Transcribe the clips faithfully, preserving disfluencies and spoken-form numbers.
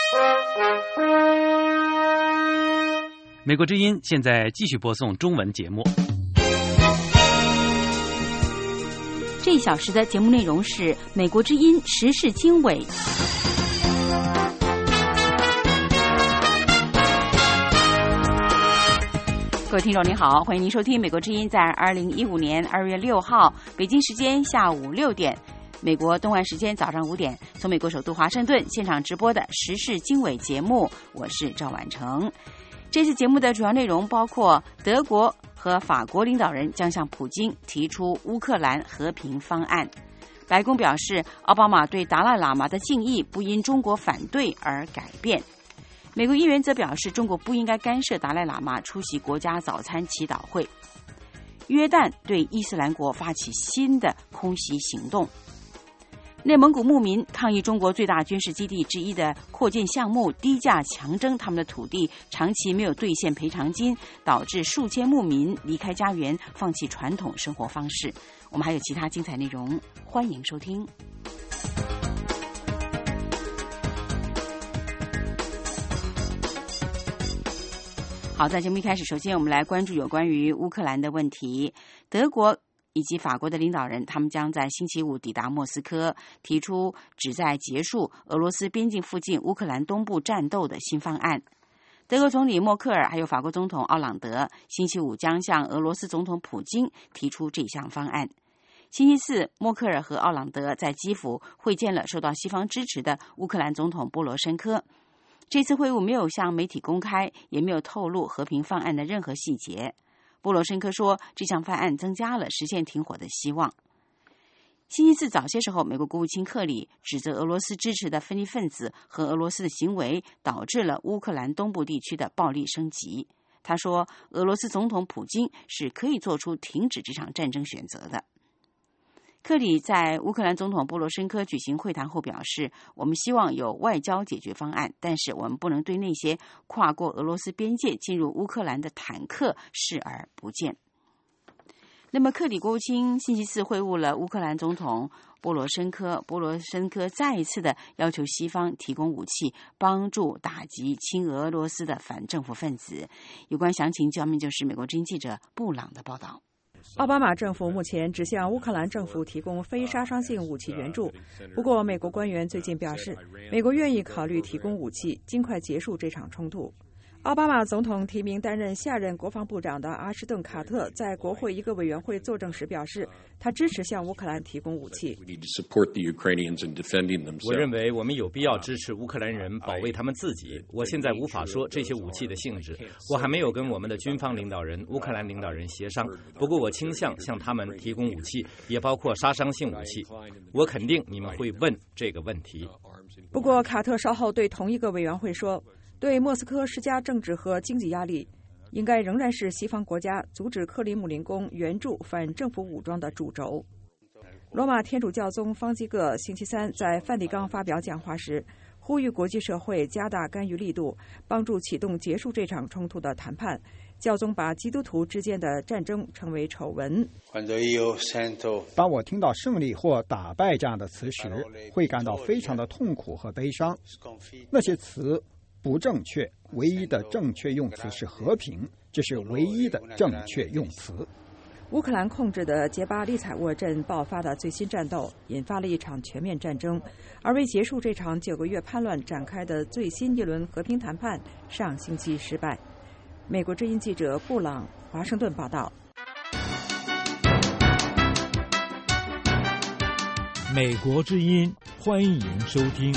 美国之音现在继续播送中文节目。 这一小时的节目内容是美国之音时事经纬。各位听众您好，欢迎您收听美国之音在二零一五年二月六号北京时间下午六点，美国东岸时间早上五点，从美国首都华盛顿现场直播的时事经纬节目，我是赵婉成。这次节目的主要内容包括德国和法国领导人将向普京提出乌克兰和平方案。白宫表示，奥巴马对达赖喇嘛的敬意不因中国反对而改变。美国议员则表示，中国不应该干涉达赖喇嘛出席国家早餐祈祷会。约旦对伊斯兰国发起新的空袭行动。内蒙古牧民抗议中国最大军事基地之一的扩建项目低价强征他们的土地，长期没有兑现赔偿金，导致数千牧民离开家园，放弃传统生活方式。我们还有其他精彩内容，欢迎收听。好，在节目一开始，首先我们来关注有关于乌克兰的问题。德国以及法国的领导人，他们将在星期五抵达莫斯科，提出旨在结束俄罗斯边境附近乌克兰东部战斗的新方案。德国总理默克尔还有法国总统奥朗德星期五将向俄罗斯总统普京提出这项方案。星期四，默克尔和奥朗德在基辅会见了受到西方支持的乌克兰总统波罗申科。这次会晤没有向媒体公开，也没有透露和平方案的任何细节。波罗申科说，这项方案增加了实现停火的希望。星期四早些时候，美国国务卿克里指责俄罗斯支持的分离分子和俄罗斯的行为导致了乌克兰东部地区的暴力升级。他说，俄罗斯总统普京是可以做出停止这场战争选择的。克里在乌克兰总统波罗申科举行会谈后表示，我们希望有外交解决方案，但是我们不能对那些跨过俄罗斯边界进入乌克兰的坦克视而不见。那么克里国务卿星期四会晤了乌克兰总统波罗申科，波罗申科再一次的要求西方提供武器，帮助打击亲俄罗斯的反政府分子。有关详情，下面就是美国之音记者布朗的报道。 奥巴马政府目前只向乌克兰政府提供非杀伤性武器援助，不过美国官员最近表示，美国愿意考虑提供武器，尽快结束这场冲突。奥巴马总统提名担任下任国防部长的阿什顿·卡特在国会一个委员会作证时表示，他支持向乌克兰提供武器。 我认为我们有必要支持乌克兰人保卫他们自己。我现在无法说这些武器的性质，我还没有跟我们的军方领导人、乌克兰领导人协商。不过我倾向向他们提供武器，也包括杀伤性武器。我肯定你们会问这个问题。 不过卡特稍后对同一个委员会说，对莫斯科施加政治和经济压力，应该仍然是西方国家阻止克里姆林宫援助反政府武装的主轴。罗马天主教宗方济各星期三在梵蒂冈发表讲话时，呼吁国际社会加大干预力度，帮助启动结束这场冲突的谈判。教宗把基督徒之间的战争称为丑闻。 当我听到胜利或打败这样的词时，会感到非常的痛苦和悲伤。那些词不正确，唯一的正确用词是和平，这是唯一的正确用词。 乌克兰控制的杰巴利采沃镇爆发的最新战斗引发了一场全面战争，而为结束这场九个月叛乱展开的最新一轮和平谈判上星期失败。美国之音记者布朗华盛顿报道。 美国之音，欢迎收听。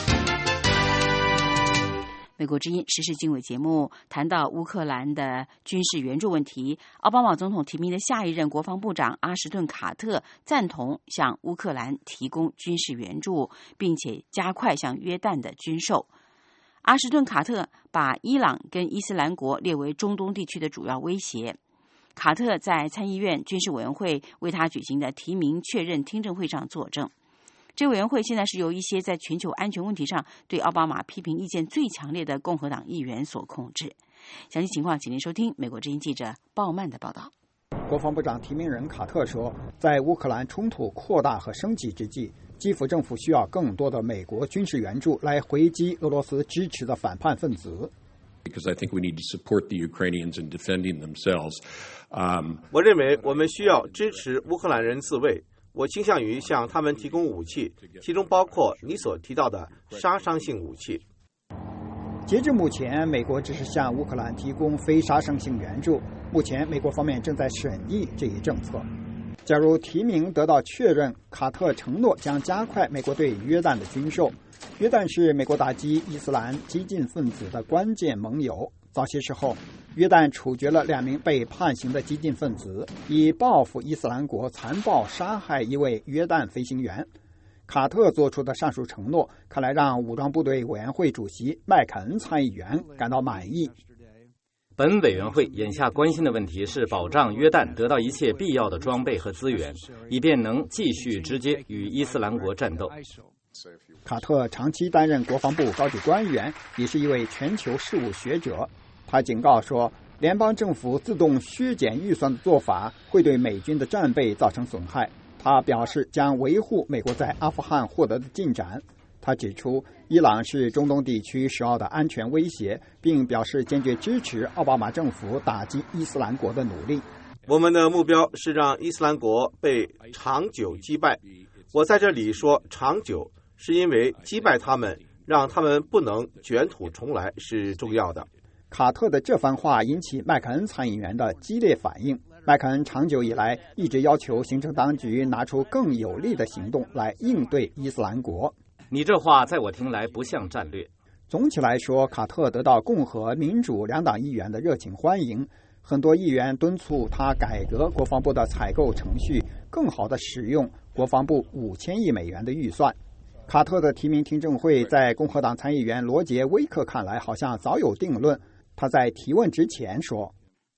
美国之音时事经纬节目谈到乌克兰的军事援助问题，奥巴马总统提名的下一任国防部长阿什顿·卡特赞同向乌克兰提供军事援助，并且加快向约旦的军售。阿什顿·卡特把伊朗跟伊斯兰国列为中东地区的主要威胁。卡特在参议院军事委员会为他举行的提名确认听证会上作证。这委员会现在是由一些在全球安全问题上对奥巴马批评意见最强烈的共和党议员所控制。详细情况请您收听美国之音记者鲍曼的报道。 国防部长提名人卡特说，在乌克兰冲突扩大和升级之际，基辅政府需要更多的美国军事援助来回击俄罗斯支持的反叛分子。 Because I think we need to support the Ukrainians in defending themselves. Um, 我认为我们需要支持乌克兰人自卫。我倾向于向他们提供武器，其中包括你所提到的杀伤性武器。 截至目前，美国只是向乌克兰提供非杀伤性援助。目前，美国方面正在审议这一政策。假如提名得到确认，卡特承诺将加快美国对约旦的军售。约旦是美国打击伊斯兰激进分子的关键盟友。早些时候，约旦处决了两名被判刑的激进分子，以报复伊斯兰国残暴杀害一位约旦飞行员。卡特做出的上述承诺，看来让武装部队委员会主席麦肯恩参议员感到满意。 本委员会眼下关心的问题是保障约旦得到一切必要的装备和资源，以便能继续直接与伊斯兰国战斗。 卡特长期担任国防部高级官员，也是一位全球事务学者。他警告说，联邦政府自动削减预算的做法会对美军的战备造成损害。他表示将维护美国在阿富汗获得的进展。他指出，伊朗是中东地区首要的安全威胁，并表示坚决支持奥巴马政府打击伊斯兰国的努力。 我们的目标是让伊斯兰国被长久击败。我在这里说长久，是因为击败他们，让他们不能卷土重来是重要的。 卡特的这番话引起麦肯恩参议员的激烈反应。麦肯恩长久以来一直要求行政当局拿出更有力的行动来应对伊斯兰国。 你这话在我听来不像战略。 总体来说，卡特得到共和、民主两党议员的热情欢迎。很多议员敦促他改革国防部的采购程序，更好地使用国防部五千亿美元的预算。卡特的提名听证会在共和党参议员罗杰·威克看来好像早有定论。他在提问之前说，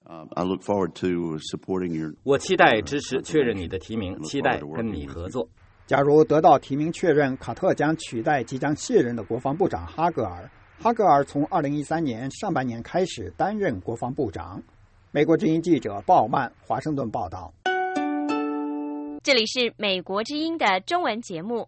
我期待支持确认你的提名，期待跟你合作。 假如得到提名确认，卡特将取代即将卸任的国防部长哈格尔。哈格尔从二零一三年上半年开始担任国防部长。美国之音记者鲍曼华盛顿报道。 这里是美国之音的中文节目。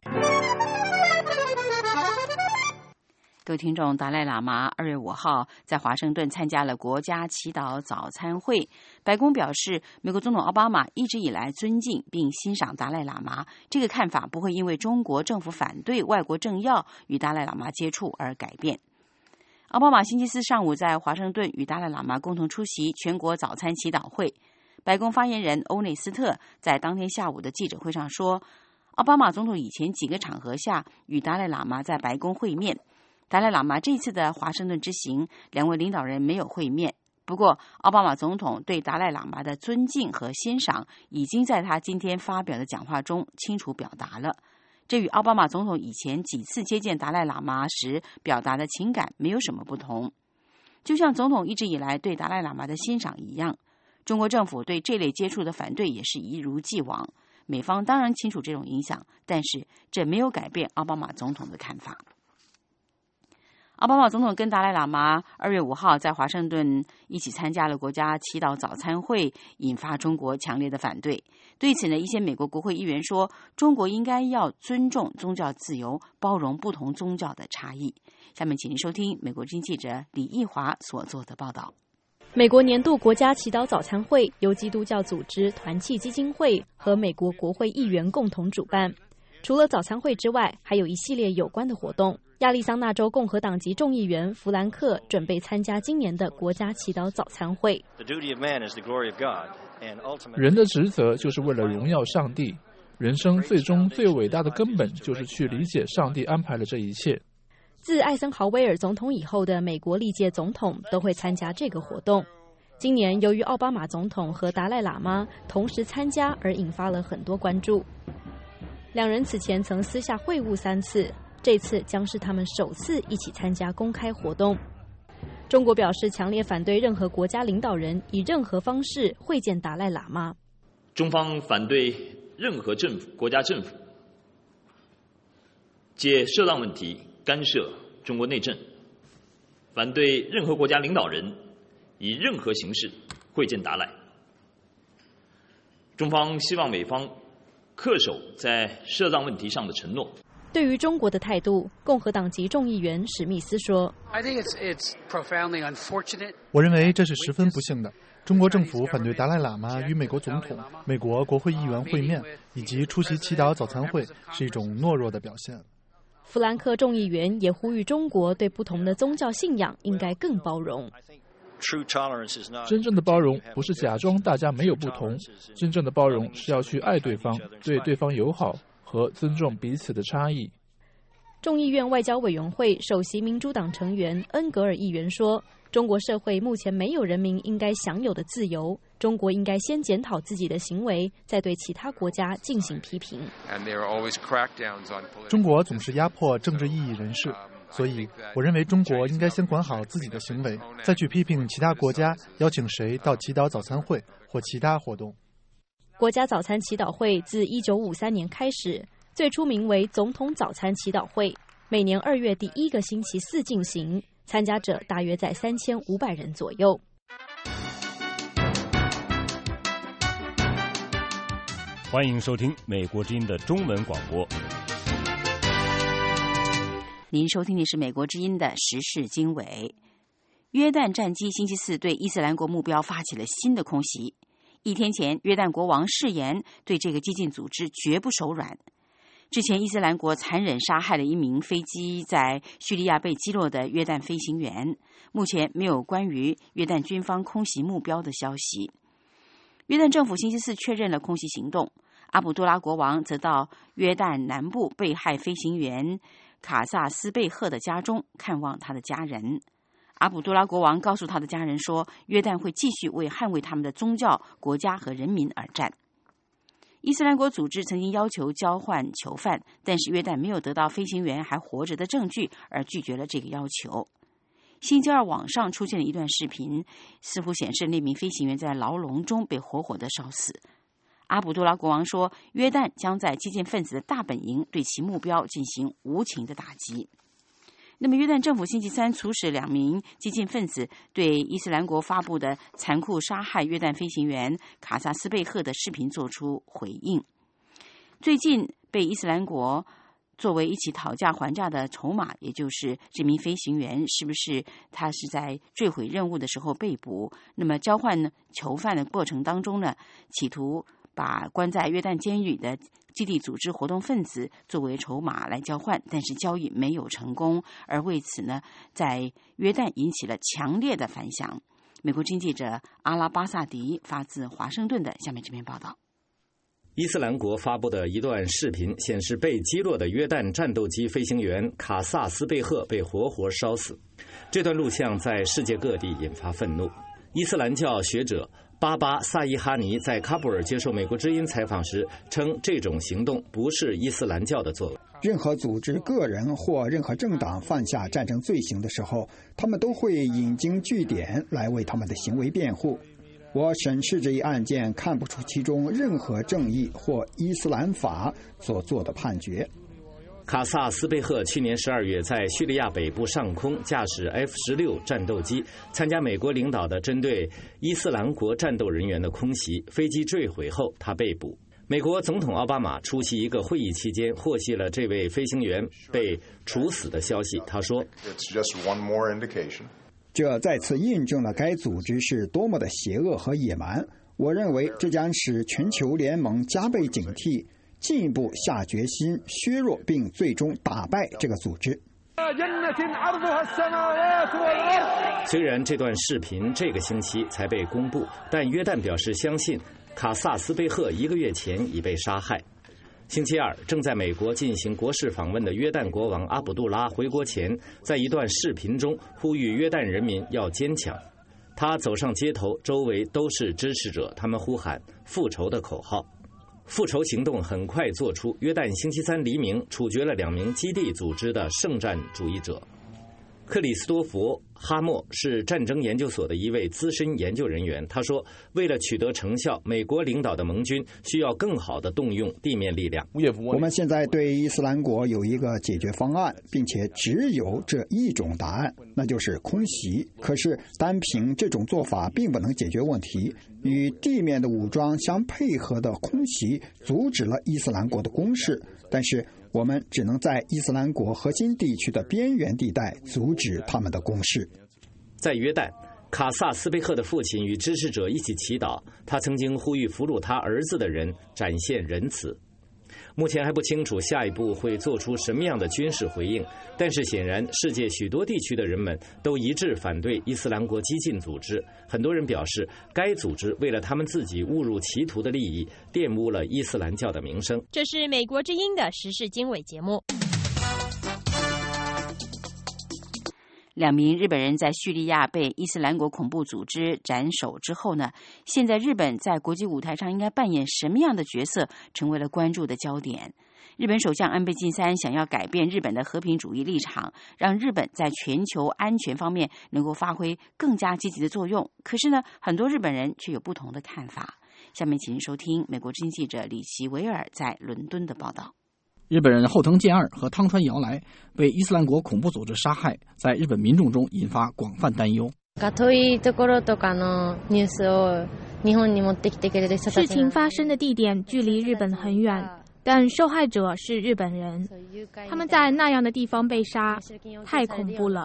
各位听众，达赖喇嘛二月五号在华盛顿参加了国家祈祷早餐会。白宫表示，美国总统奥巴马一直以来尊敬并欣赏达赖喇嘛，这个看法不会因为中国政府反对外国政要与达赖喇嘛接触而改变。奥巴马星期四上午在华盛顿与达赖喇嘛共同出席全国早餐祈祷会。白宫发言人欧内斯特在当天下午的记者会上说，奥巴马总统以前几个场合下与达赖喇嘛在白宫会面。达赖喇嘛这次的华盛顿之行，两位领导人没有会面。不过，奥巴马总统对达赖喇嘛的尊敬和欣赏，已经在他今天发表的讲话中清楚表达了。这与奥巴马总统以前几次接见达赖喇嘛时表达的情感没有什么不同。就像总统一直以来对达赖喇嘛的欣赏一样，中国政府对这类接触的反对也是一如既往。美方当然清楚这种影响，但是这没有改变奥巴马总统的看法。奥巴马总统跟达赖喇嘛二月五号在华盛顿一起参加了国家祈祷早餐会，引发中国强烈的反对。对此呢，一些美国国会议员说，中国应该要尊重宗教自由，包容不同宗教的差异。下面请您收听美国之音记者李义华所做的报道。 美国年度国家祈祷早餐会由基督教组织团契基金会和美国国会议员共同主办。除了早餐会之外，还有一系列有关的活动。亚利桑那州共和党籍众议员弗兰克准备参加今年的国家祈祷早餐会。 人的职责就是为了荣耀上帝，人生最终最伟大的根本就是去理解上帝安排了这一切。 自艾森豪威尔总统以后的美国历届总统都会参加这个活动。今年由于奥巴马总统和达赖喇嘛同时参加而引发了很多关注。两人此前曾私下会晤三次，这次将是他们首次一起参加公开活动。中国表示强烈反对任何国家领导人以任何方式会见达赖喇嘛。 中方反对任何政府、国家政府借涉当问题干涉中国内政，反对任何国家领导人以任何形式会见达赖。 中方希望美方恪守在涉藏问题上的承诺。 对于中国的态度，共和党籍众议员史密斯说：“ 我认为这是十分不幸的。中国政府反对达赖喇嘛与美国总统、美国国会议员会面，以及出席祈祷早餐会，是一种懦弱的表现。” 弗兰克众议员也呼吁中国对不同的宗教信仰应该更包容。 真正的包容不是假装大家没有不同，真正的包容是要去爱对方，对对方友好和尊重彼此的差异。 众议院外交委员会首席民主党成员恩格尔议员说，中国社会目前没有人民应该享有的自由，中国应该先检讨自己的行为，再对其他国家进行批评。 中国总是压迫政治异议人士，所以我认为中国应该先管好自己的行为，再去批评其他国家邀请谁到祈祷早餐会或其他活动。 国家早餐祈祷会自一九五三年开始，最初名为总统早餐祈祷会，每年二月第一个星期四进行，参加者大约在三千五百人左右。 欢迎收听美国之音的中文广播。 您收听的是美国之音的时事经纬。约旦战机星期四对伊斯兰国目标发起了新的空袭。一天前，约旦国王誓言对这个激进组织绝不手软。之前，伊斯兰国残忍杀害了一名飞机在叙利亚被击落的约旦飞行员。目前没有关于约旦军方空袭目标的消息。约旦政府星期四确认了空袭行动。阿卜杜拉国王则到约旦南部被害飞行员卡萨斯贝赫的家中看望他的家人。阿卜杜拉国王告诉他的家人说，约旦会继续为捍卫他们的宗教、国家和人民而战。伊斯兰国组织曾经要求交换囚犯，但是约旦没有得到飞行员还活着的证据，而拒绝了这个要求。星期二网上出现了一段视频，似乎显示那名飞行员在牢笼中被活活的烧死。阿卜杜拉国王说，约旦将在激进分子的大本营对其目标进行无情的打击。那么，约旦政府星期三促使两名激进分子对伊斯兰国发布的残酷杀害约旦飞行员卡萨斯贝赫的视频做出回应。最近被伊斯兰国作为一起讨价还价的筹码，也就是这名飞行员是不是他是在坠毁任务的时候被捕？那么交换囚犯的过程当中呢，企图把关在约旦监狱的基地组织活动分子作为筹码来交换，但是交易没有成功，而为此呢，在约旦引起了强烈的反响。美国经记者阿拉巴萨迪发自华盛顿的下面这篇报道。 伊斯兰国发布的一段视频显示，被击落的约旦战斗机飞行员卡萨斯贝赫被活活烧死。这段录像在世界各地引发愤怒。伊斯兰教学者巴巴萨伊哈尼在喀布尔接受美国之音采访时称，这种行动不是伊斯兰教的作为。 任何组织、个人或任何政党犯下战争罪行的时候，他们都会引经据典来为他们的行为辩护。我审视这一案件，看不出其中任何正义或伊斯兰法所做的判决。 卡萨斯贝赫去年十二月在叙利亚北部上空驾驶 F 十六 战斗机参加美国领导的针对伊斯兰国战斗人员的空袭，飞机坠毁后他被捕。美国总统奥巴马出席一个会议期间获悉了这位飞行员被处死的消息。他说， 这再次印证了该组织是多么的邪恶和野蛮。我认为这将使全球联盟加倍警惕，进一步下决心削弱并最终打败这个组织。 虽然这段视频这个星期才被公布，但约旦表示相信卡萨斯贝赫一个月前已被杀害。星期二，正在美国进行国事访问的约旦国王阿卜杜拉回国前，在一段视频中呼吁约旦人民要坚强。他走上街头，周围都是支持者，他们呼喊复仇的口号。复仇行动很快做出，约旦星期三黎明处决了两名基地组织的圣战主义者。 克里斯多弗·哈默是战争研究所的一位资深研究人员。他说，为了取得成效，美国领导的盟军需要更好地动用地面力量。 我们现在对伊斯兰国有一个解决方案，并且只有这一种答案，那就是空袭。可是单凭这种做法并不能解决问题。与地面的武装相配合的空袭阻止了伊斯兰国的攻势，但是我们只能在伊斯兰国核心地区的边缘地带阻止他们的攻势。 在约旦，卡萨斯贝赫的父亲与支持者一起祈祷，他曾经呼吁俘虏他儿子的人展现仁慈。目前还不清楚下一步会做出什么样的军事回应，但是显然世界许多地区的人们都一致反对伊斯兰国激进组织。很多人表示，该组织为了他们自己误入歧途的利益，玷污了伊斯兰教的名声。 这是美国之音的时事经纬节目。 两名日本人在叙利亚被伊斯兰国恐怖组织斩首之后呢，现在日本在国际舞台上应该扮演什么样的角色，成为了关注的焦点。日本首相安倍晋三想要改变日本的和平主义立场，让日本在全球安全方面能够发挥更加积极的作用。可是呢，很多日本人却有不同的看法。下面请收听美国之音记者李奇维尔在伦敦的报道。 日本人后藤健二和汤川遥来被伊斯兰国恐怖组织杀害，在日本民众中引发广泛担忧。 事情发生的地点距离日本很远，但受害者是日本人，他们在那样的地方被杀，太恐怖了。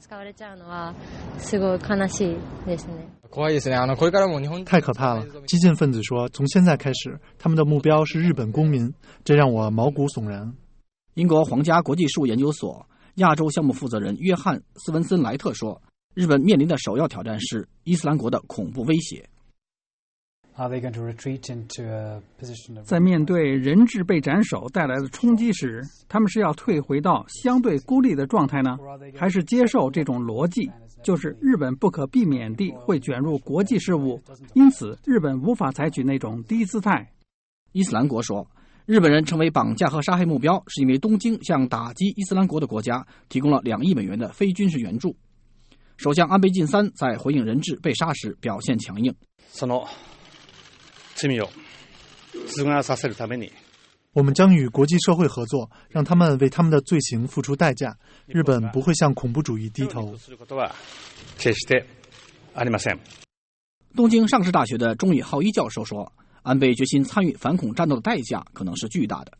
太可怕了！激进分子说，从现在开始，他们的目标是日本公民，这让我毛骨悚然。 英国皇家国际事务研究所亚洲项目负责人约翰·斯文森莱特说，日本面临的首要挑战是伊斯兰国的恐怖威胁。 在面对人质被斩首带来的冲击时，他们是要退回到相对孤立的状态呢，还是接受这种逻辑，就是日本不可避免地会卷入国际事务，因此日本无法采取那种低姿态？ 伊斯兰国说，日本人成为绑架和杀害目标，是因为东京向打击伊斯兰国的国家提供了两亿美元的非军事援助。首相安倍晋三在回应人质被杀时表现强硬。 我们将与国际社会合作，让他们为他们的罪行付出代价。日本不会向恐怖主义低头。 东京上智大学的中野浩一教授说，安倍决心参与反恐战斗的代价可能是巨大的。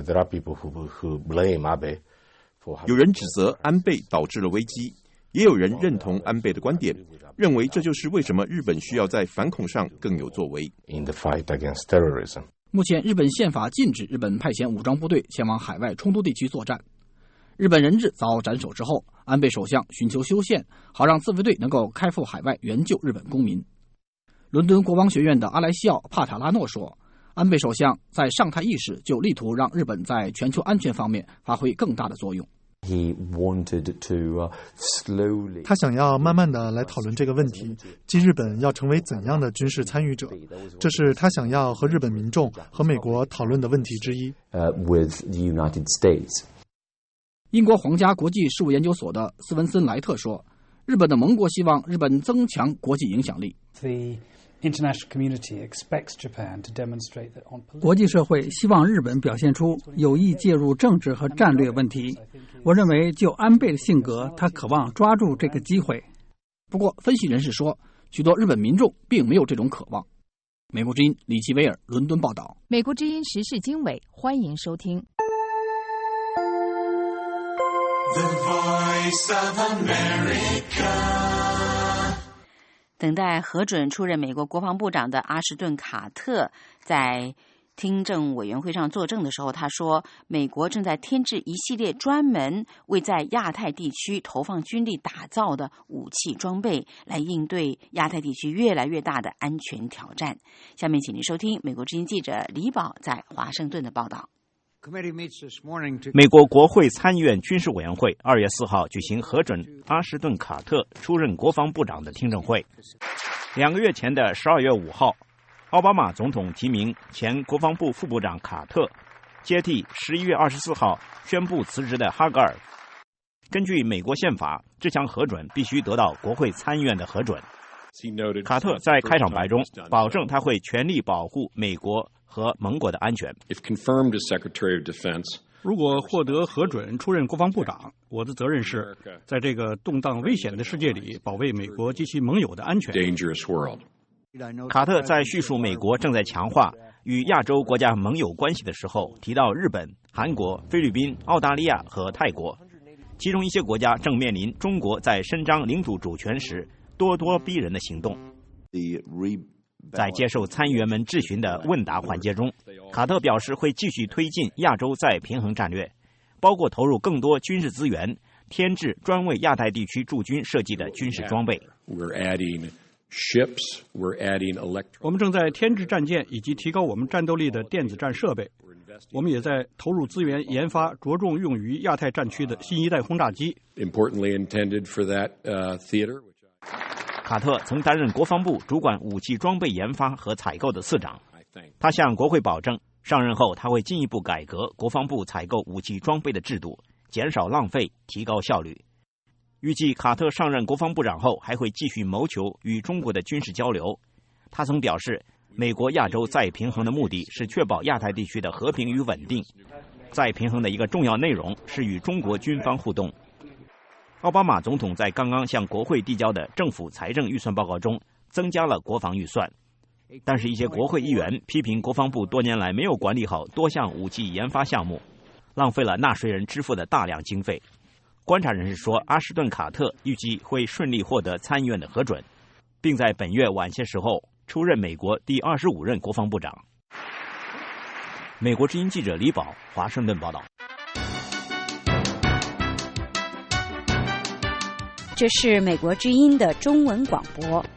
有人指责安倍导致了危机，也有人认同安倍的观点，认为这就是为什么日本需要在反恐上更有作为。 目前日本宪法禁止日本派遣武装部队前往海外冲突地区作战。日本人质遭斩首之后，安倍首相寻求修宪，好让自卫队能够开赴海外援救日本公民。伦敦国王学院的阿莱西奥·帕塔拉诺说，安倍首相在上台伊始就力图让日本在全球安全方面发挥更大的作用。 他想要慢慢的来讨论这个问题，即日本要成为怎样的军事参与者，这是他想要和日本民众和美国讨论的问题之一。 英国皇家国际事务研究所的斯文森莱特说，日本的盟国希望日本增强国际影响力。 国际社会希望日本表现出有意介入政治和战略问题。我认为就安倍的性格，他渴望抓住这个机会。 不过分析人士说，许多日本民众并没有这种渴望。美国之音李奇维尔伦敦报道。 美国之音时事经纬，欢迎收听。The Voice of America。等待核准出任美国国防部长的阿什顿·卡特在听证委员会上作证的时候，他说，美国正在添置一系列专门为在亚太地区投放军力打造的武器装备，来应对亚太地区越来越大的安全挑战。下面请您收听美国之音记者李宝在华盛顿的报道。 美国国会参议院军事委员会二月四号举行核准阿什顿·卡特出任国防部长的听证会。两个月前的十二月五号，奥巴马总统提名前国防部副部长卡特接替十一月二十四号宣布辞职的哈格尔。 根据美国宪法，这项核准必须得到国会参议院的核准。卡特在开场白中保证他会全力保护美国和盟国的安全。 如果获得核准出任国防部长，我的责任是在这个动荡危险的世界里保卫美国及其盟友的安全。 卡特在叙述美国正在强化与亚洲国家盟友关系的时候，提到日本、韩国、菲律宾、澳大利亚和泰国，其中一些国家正面临中国在伸张领土主权时咄咄逼人的行动。在接受参议员们质询的问答环节中，卡特表示会继续推进亚洲再平衡战略，包括投入更多军事资源，添置专为亚太地区驻军设计的军事装备。 我们正在添置战舰以及提高我们战斗力的电子战设备。我们也在投入资源研发着重用于亚太战区的新一代轰炸机。 卡特曾担任国防部主管武器装备研发和采购的次长。他向国会保证，上任后他会进一步改革国防部采购武器装备的制度，减少浪费，提高效率。预计卡特上任国防部长后，还会继续谋求与中国的军事交流。他曾表示，美国亚洲再平衡的目的是确保亚太地区的和平与稳定。再平衡的一个重要内容是与中国军方互动。奥巴马总统在刚刚向国会递交的政府财政预算报告中增加了国防预算，但是一些国会议员批评国防部多年来没有管理好多项武器研发项目，浪费了纳税人支付的大量经费。观察人士说，阿什顿·卡特预计会顺利获得参议院的核准，并在本月晚些时候出任美国第二十五任国防部长。美国之音记者李宝，华盛顿报道。 这是美国之音的中文广播。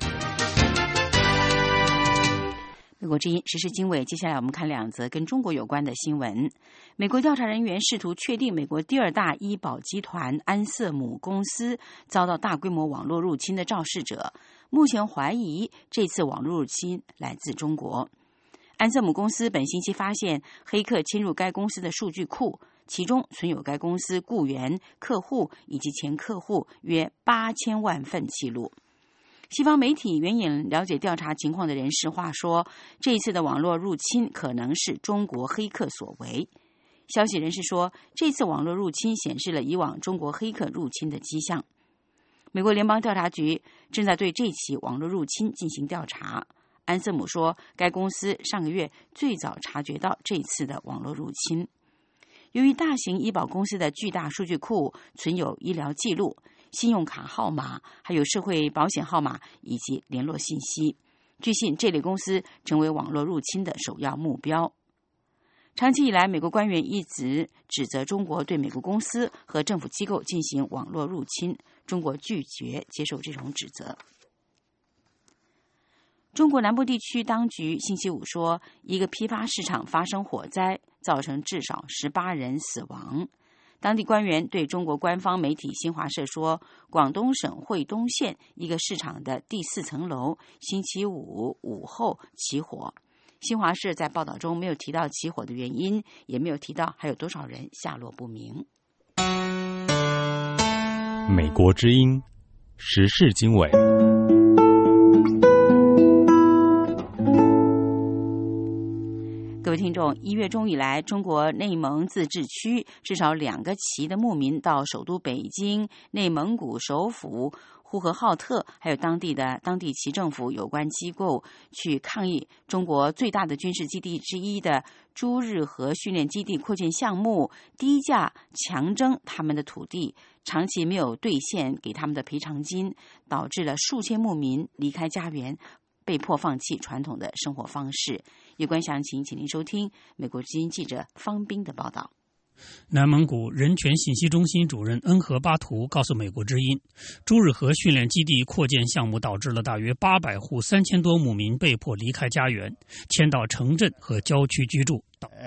美国之音时事经纬，接下来我们看两则跟中国有关的新闻。美国调查人员试图确定美国第二大医保集团安瑟姆公司遭到大规模网络入侵的肇事者，目前怀疑这次网络入侵来自中国。安瑟姆公司本星期发现黑客侵入该公司的数据库，其中存有该公司雇员、客户以及前客户约八千万份记录。西方媒体援引了解调查情况的人士话说，这一次的网络入侵可能是中国黑客所为。消息人士说，这次网络入侵显示了以往中国黑客入侵的迹象。美国联邦调查局正在对这起网络入侵进行调查。安瑟姆说，该公司上个月最早察觉到这次的网络入侵。由于大型医保公司的巨大数据库存有医疗记录、信用卡号码，还有社会保险号码以及联络信息，据信这类公司成为网络入侵的首要目标。长期以来，美国官员一直指责中国对美国公司和政府机构进行网络入侵，中国拒绝接受这种指责。中国南部地区当局星期五说，一个批发市场发生火灾，造成至少十八人死亡。当地官员对中国官方媒体新华社说，广东省惠东县一个市场的第四层楼星期五午后起火。新华社在报道中没有提到起火的原因，也没有提到还有多少人下落不明。 美国之音时事经纬。 各位听众，一月中以来，中国内蒙自治区至少两个旗的牧民到首都北京、内蒙古首府呼和浩特，还有当地的当地旗政府有关机构去抗议中国最大的军事基地之一的朱日和训练基地扩建项目低价强征他们的土地，长期没有兑现给他们的赔偿金，导致了数千牧民离开家园，被迫放弃传统的生活方式。有关详情，请您收听美国之音记者方斌的报道。 南蒙古人权信息中心主任恩和巴图告诉美国之音，朱日和训练基地扩建项目导致了大约八百户三千多牧民被迫离开家园，迁到城镇和郊区居住。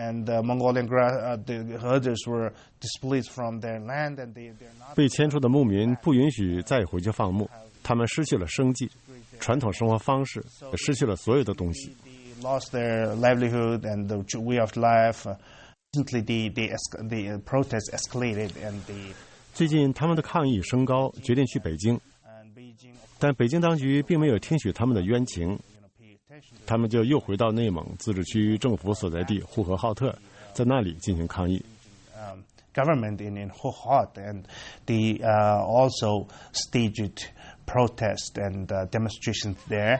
被迁出的牧民不允许再回去放牧，他们失去了生计，传统生活方式，失去了所有的东西。 Lost their livelihood and the way of life. Recently, the the the protests escalated and the 最近他们的抗议升高，决定去北京，但北京当局并没有听取他们的冤情，他们就又回到内蒙自治区政府所在地呼和浩特，在那里进行抗议。 Government in in Hohhot and they uh, also staged protest and uh, demonstrations there.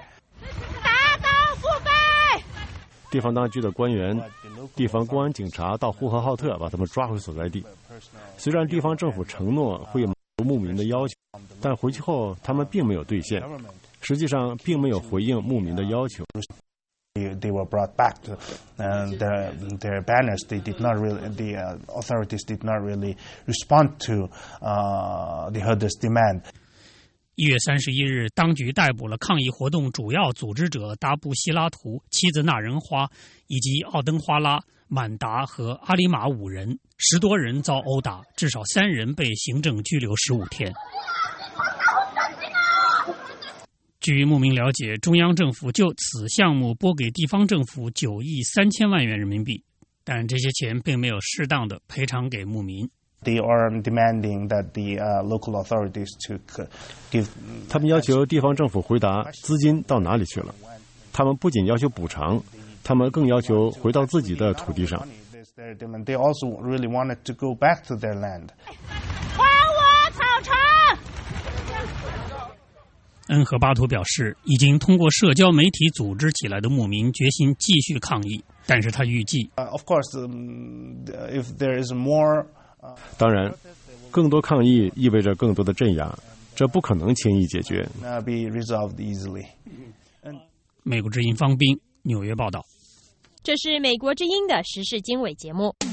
地方当局的官员、地方公安警察到呼和浩特把他们抓回所在地。虽然地方政府承诺会满足牧民的要求，但回去后他们并没有兑现，实际上并没有回应牧民的要求。 They were brought back to uh, their, their banners. They did not really, the uh, authorities did not really respond to uh, the herders' demand. 一月三十一日，当局逮捕了抗议活动主要组织者达布希拉图、妻子纳仁花以及奥登花拉、满达和阿里马五人，十多人遭殴打，至少三人被行政拘留十五天。据牧民了解，中央政府就此项目拨给地方政府九亿三千万元人民币，但这些钱并没有适当的赔偿给牧民。 They are demanding that the uh, local authorities to give. 他们要求地方政府回答资金到哪里去了。他们不仅要求补偿，他们更要求回到自己的土地上。 They also really wanted to go back to their land. 还我草场！恩和巴图表示，已经通过社交媒体组织起来的牧民决心继续抗议，但是他预计 uh, of course, um, if there is more, uh, 当然，更多抗议意味着更多的镇压，这不可能轻易解决。 Uh, be resolved easily. 美国之音方斌纽约报道。 这是美国之音的时事经纬节目。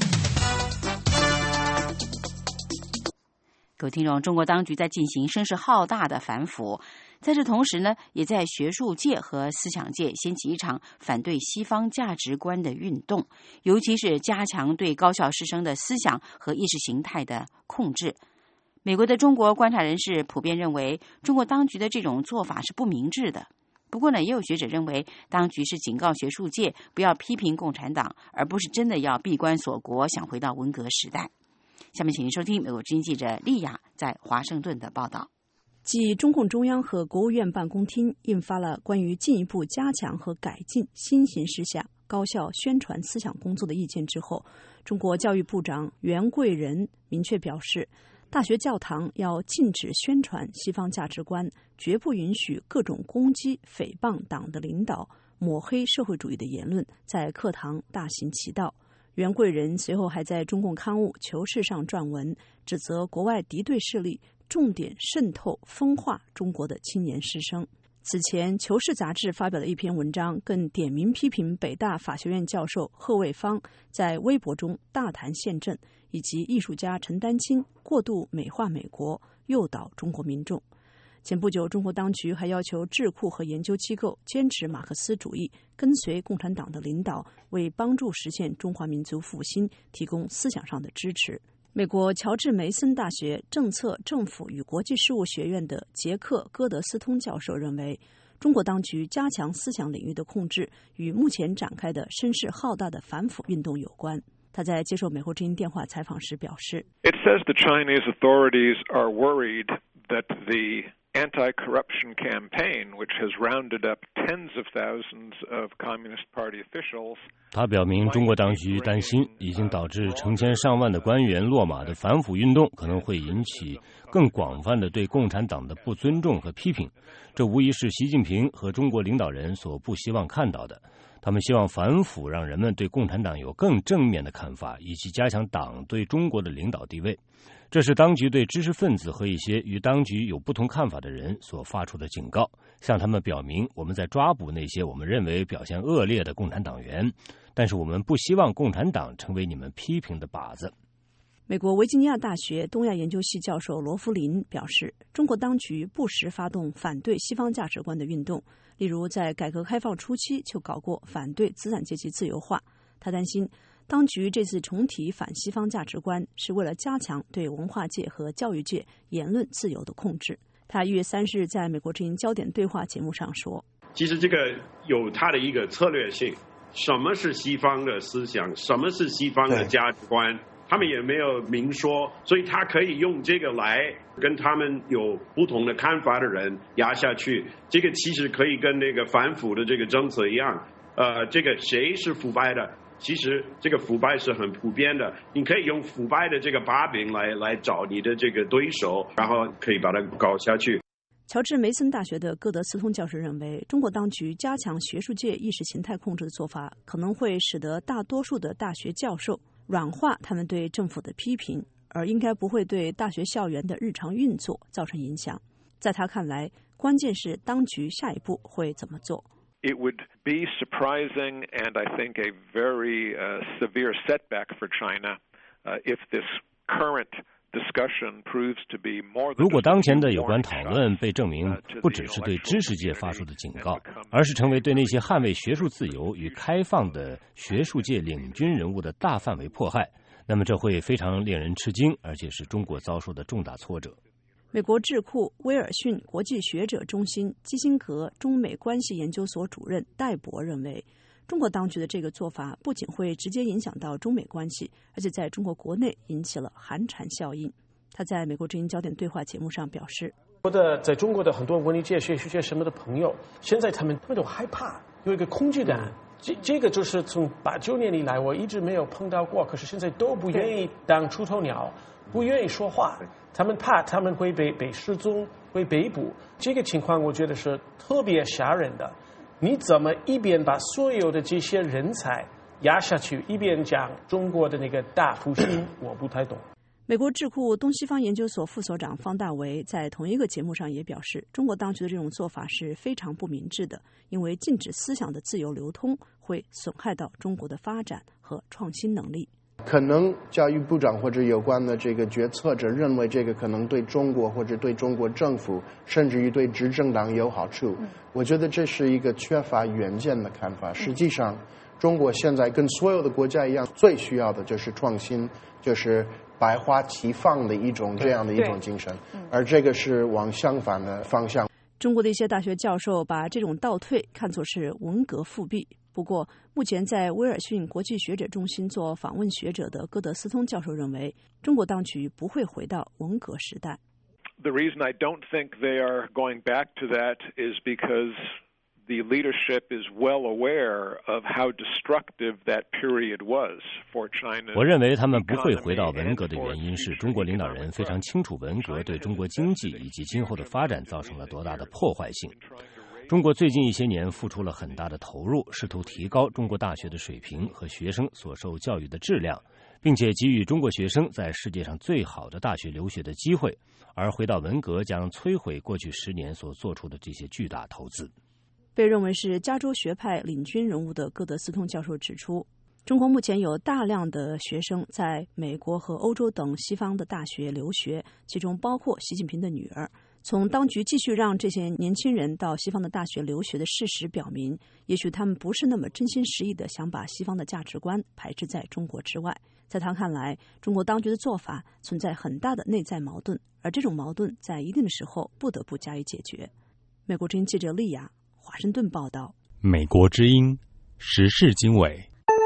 各位听众，中国当局在进行声势浩大的反腐，在这同时呢，也在学术界和思想界掀起一场反对西方价值观的运动，尤其是加强对高校师生的思想和意识形态的控制。美国的中国观察人士普遍认为，中国当局的这种做法是不明智的。不过呢，也有学者认为，当局是警告学术界不要批评共产党，而不是真的要闭关锁国，想回到文革时代。下面请您收听美国之音记者丽雅在华盛顿的报道。 继中共中央和国务院办公厅印发了关于进一步加强和改进新形势下高校宣传思想工作的意见之后，中国教育部长袁贵仁明确表示，大学教堂要禁止宣传西方价值观，绝不允许各种攻击、诽谤党的领导、抹黑社会主义的言论在课堂大行其道。袁贵仁随后还在中共刊物《求是》上撰文，指责国外敌对势力重点渗透、分化中国的青年师生。此前，《求是》杂志发表了一篇文章，更点名批评北大法学院教授贺卫方在微博中大谈宪政，以及艺术家陈丹青过度美化美国，诱导中国民众。前不久，中国当局还要求智库和研究机构坚持马克思主义，跟随共产党的领导，为帮助实现中华民族复兴提供思想上的支持。美国乔治梅森大学政策、政府与国际事务学院的杰克·戈德斯通教授认为，中国当局加强思想领域的控制与目前展开的声势浩大的反腐运动有关。他在接受美国之音电话采访时表示 It says the Chinese authorities are worried that the anti-corruption campaign, which has rounded up tens of thousands of Communist Party officials. 他表明，中国当局担心已经导致成千上万的官员落马的反腐运动可能会引起更广泛的对共产党的不尊重和批评，这无疑是习近平和中国领导人所不希望看到的。他们希望反腐让人们对共产党有更正面的看法，以及加强党对中国的领导地位。这是当局对知识分子和一些与当局有不同看法的人所发出的警告，向他们表明我们在抓捕那些我们认为表现恶劣的共产党员，但是我们不希望共产党成为你们批评的靶子。 美国维吉尼亚大学东亚研究系教授罗弗林表示，中国当局不时发动反对西方价值观的运动，例如在改革开放初期就搞过反对资产阶级自由化。他担心当局这次重提反西方价值观是为了加强对文化界和教育界言论自由的控制。他一月三十日在美国之音焦点对话节目上说， 其实这个有它的一个策略性，什么是西方的思想，什么是西方的价值观， 他们也没有明说，所以他可以用这个来跟他们有不同的看法的人压下去。这个其实可以跟那个反腐的这个政策一样，呃，这个谁是腐败的？其实这个腐败是很普遍的，你可以用腐败的这个把柄来来找你的这个对手，然后可以把它搞下去。 乔治梅森大学的戈德斯通教授认为，中国当局加强学术界意识形态控制的做法，可能会使得大多数的大学教授软化他们对政府的批评，而应该不会对大学校园的日常运作造成影响。在他看来，关键是当局下一步会怎么做。 It would be surprising and I think a very uh, severe setback for China uh, if this current discussion proves to be more than 如果当前的有关讨论被证明不只是对知识界发出的警告，而是成为对那些捍卫学术自由与开放的学术界领军人物的大范围迫害，那么这会非常令人吃惊，而且是中国遭受的重大挫折。 美国智库威尔逊国际学者中心基辛格中美关系研究所主任戴博认为，中国当局的这个做法不仅会直接影响到中美关系，而且在中国国内引起了寒蝉效应。他在美国之音焦点对话节目上表示， 我的在中国的很多文理界、学术界什么的朋友，现在他们他们都害怕，有一个恐惧感。这这个就是从八九年以来我一直没有碰到过，可是现在都不愿意当出头鸟，不愿意说话，他们怕他们会被被失踪，会被捕。这个情况我觉得是特别吓人的。你怎么一边把所有的这些人才压下去，一边讲中国的那个大复兴？我不太懂。 美国智库东西方研究所副所长方大为在同一个节目上也表示，中国当局的这种做法是非常不明智的，因为禁止思想的自由流通会损害到中国的发展和创新能力。 可能教育部长或者有关的这个决策者认为这个可能对中国或者对中国政府甚至于对执政党有好处，我觉得这是一个缺乏远见的看法。实际上中国现在跟所有的国家一样，最需要的就是创新，就是百花齐放的一种这样的一种精神，而这个是往相反的方向。 中国的一些大学教授把这种倒退看作是文革复辟。不过，目前在威尔逊国际学者中心做访问学者的戈德斯通教授认为，中国当局不会回到文革时代。 The reason I don't think they are going back to that is because the leadership is well aware of how destructive that period was for China. 我认为他们不会回到文革的原因是中国领导人非常清楚文革对中国经济以及今后的发展造成了多大的破坏性。中国最近一些年付出了很大的投入，试图提高中国大学的水平和学生所受教育的质量，并且给予中国学生在世界上最好的大学留学的机会，而回到文革将摧毁过去十年所做出的这些巨大投资。 被认为是加州学派领军人物的戈德斯通教授指出，中国目前有大量的学生在美国和欧洲等西方的大学留学，其中包括习近平的女儿。从当局继续让这些年轻人到西方的大学留学的事实表明，也许他们不是那么真心实意地想把西方的价值观排斥在中国之外。在他看来，中国当局的做法存在很大的内在矛盾，而这种矛盾在一定的时候不得不加以解决。美国之音记者丽亚华盛顿报道。 美国之音时事经纬。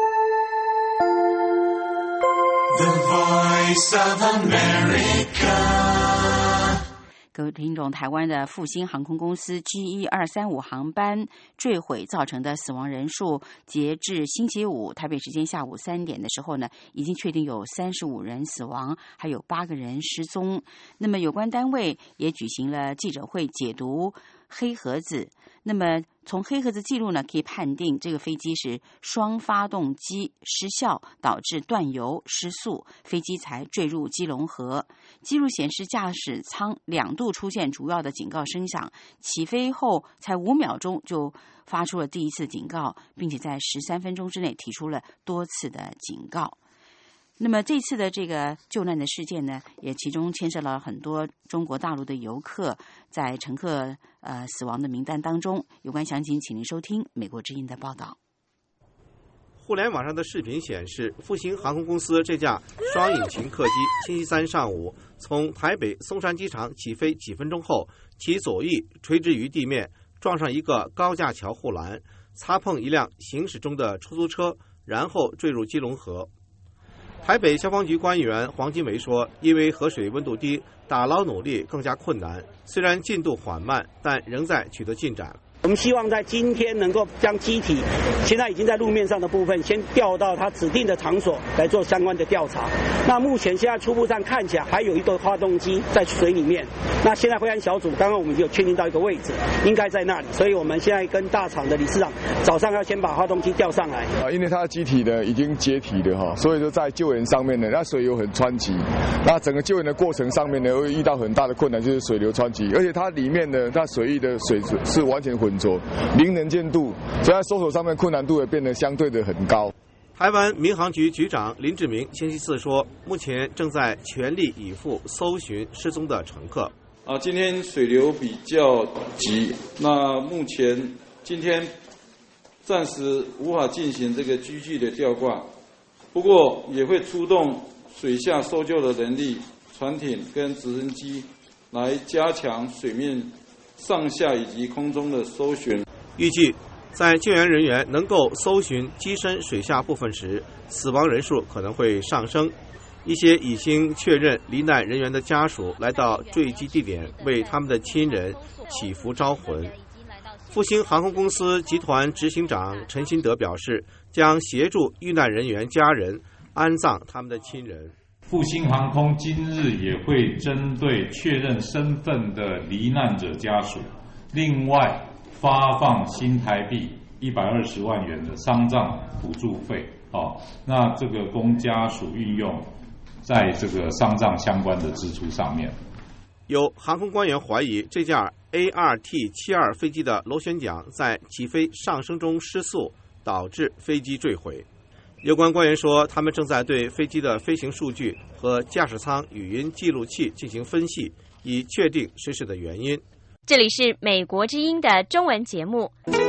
The Voice of America。 各位听众，台湾的复兴航空公司 G 一二三五航班坠毁造成的死亡人数，截至星期五台北时间下午三点的时候呢，已经确定有三十五人死亡，还有八个人失踪。那么有关单位也举行了记者会解读黑盒子。那么从黑盒子记录呢，可以判定这个飞机是双发动机失效导致断油失速，飞机才坠入基隆河。记录显示，驾驶舱两度出现主要的警告声响，起飞后才五秒钟就发出了第一次警告，并且在十三分钟之内提出了多次的警告。那么这次的这个救难的事件呢，也其中牵涉了很多中国大陆的游客在乘客呃死亡的名单当中。有关详情，请您收听美国之音的报道。 互联网上的视频显示，复兴航空公司这架双引擎客机星期三上午从台北松山机场起飞几分钟后，其左翼垂直于地面，撞上一个高架桥护栏，擦碰一辆行驶中的出租车，然后坠入基隆河。 台北消防局官员黄金梅说，因为河水温度低，打捞努力更加困难，虽然进度缓慢，但仍在取得进展。 我们希望在今天能够将机体现在已经在路面上的部分先调到它指定的场所来做相关的调查。那目前现在初步上看起来还有一个发动机在水里面，那现在灰安小组刚刚我们有确定到一个位置，应该在那里，所以我们现在跟大厂的理事长早上要先把发动机调上来。 啊，因为它的机体呢已经解体了哈，所以说在救援上面呢，那水流很湍急，那整个救援的过程上面呢会遇到很大的困难，就是水流湍急，而且它里面呢，它水域的水是完全浑浊，零能见度，所以在搜索上面困难度也变得相对的很高。 台湾民航局局长林志明星期四说，目前正在全力以赴搜寻失踪的乘客。 啊，今天水流比较急，那目前今天暂时无法进行这个机具的吊挂，不过也会出动水下搜救的人力、船艇跟直升机来加强水面上下以及空中的搜寻。 预计在救援人员能够搜寻机身水下部分时，死亡人数可能会上升。一些已经确认罹难人员的家属来到坠机地点，为他们的亲人祈福招魂。复兴航空公司集团执行长陈新德表示，将协助遇难人员家人安葬他们的亲人。 复兴航空今日也会针对确认身份的罹难者家属，另外发放新台币一百二十万元的丧葬补助费。哦，那这个供家属运用在这个丧葬相关的支出上面。 有航空官员怀疑这架 A R T 七十二 飞机的螺旋桨在起飞上升中失速，导致飞机坠毁。有关官员说，他们正在对飞机的飞行数据和驾驶舱语音记录器进行分析，以确定失事的原因。 这里是美国之音的中文节目。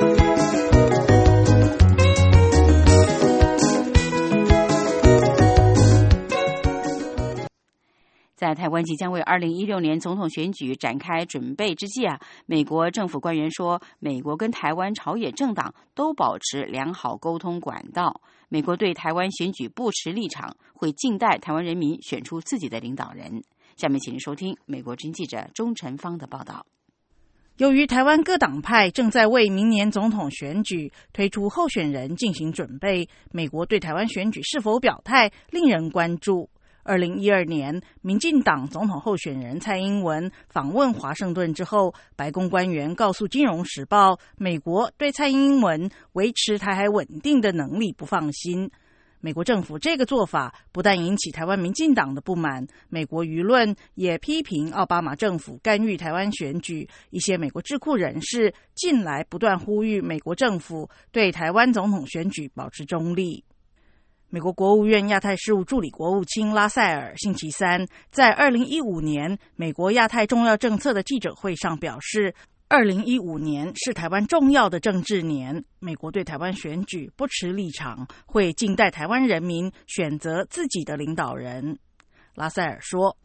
在台湾即将为二零一六年总统选举展开准备之际啊，美国政府官员说，美国跟台湾朝野政党都保持良好沟通管道。美国对台湾选举不持立场，会静待台湾人民选出自己的领导人。下面请您收听美国之音记者钟晨芳的报道。 由于台湾各党派正在为明年总统选举推出候选人进行准备，美国对台湾选举是否表态令人关注。二零一二年，民进党总统候选人蔡英文访问华盛顿之后，白宫官员告诉《金融时报》，美国对蔡英文维持台海稳定的能力不放心。美国政府这个做法不但引起台湾民进党的不满，美国舆论也批评奥巴马政府干预台湾选举。一些美国智库人士近来不断呼吁美国政府对台湾总统选举保持中立。美国国务院亚太事务助理国务卿拉塞尔星期三在二零一五年美国亚太重要政策的记者会上表示，二零一五年是台湾重要的政治年，美国对台湾选举不持立场，会静待台湾人民选择自己的领导人。拉塞尔说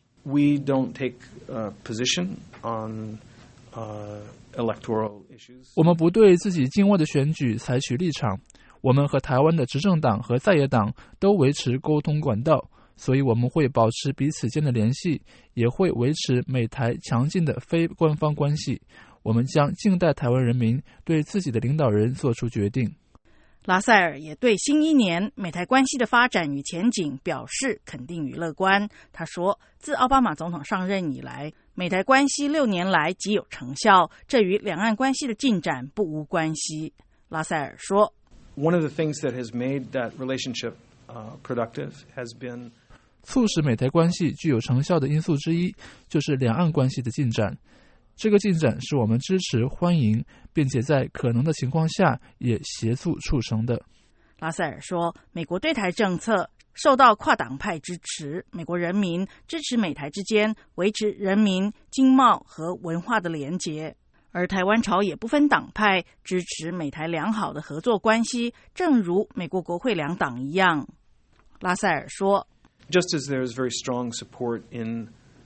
We don't take a position on uh, electoral issues. 我们不对自己境外的选举采取立场，我们和台湾的执政党和在野党都维持沟通管道，所以我们会保持彼此间的联系，也会维持美台强劲的非官方关系。我们将静待台湾人民对自己的领导人做出决定。 拉塞尔也对新一年美台关系的发展与前景表示肯定与乐观。他说，自奥巴马总统上任以来，美台关系六年来极有成效，这与两岸关系的进展不无关系。拉塞尔说 One of the things that has made that relationship uh, productive has been 促使美台关系具有成效的因素之一，就是两岸关系的进展。这个进展是我们支持、欢迎，并且在可能的情况下也协助促成的。 拉塞尔说，美国对台政策受到跨党派支持，美国人民支持美台之间维持人民、经贸和文化的连结。而台湾朝野不分党派支持美台良好的合作关系，正如美国国会两党一样。拉塞尔说 Just as there is very strong support in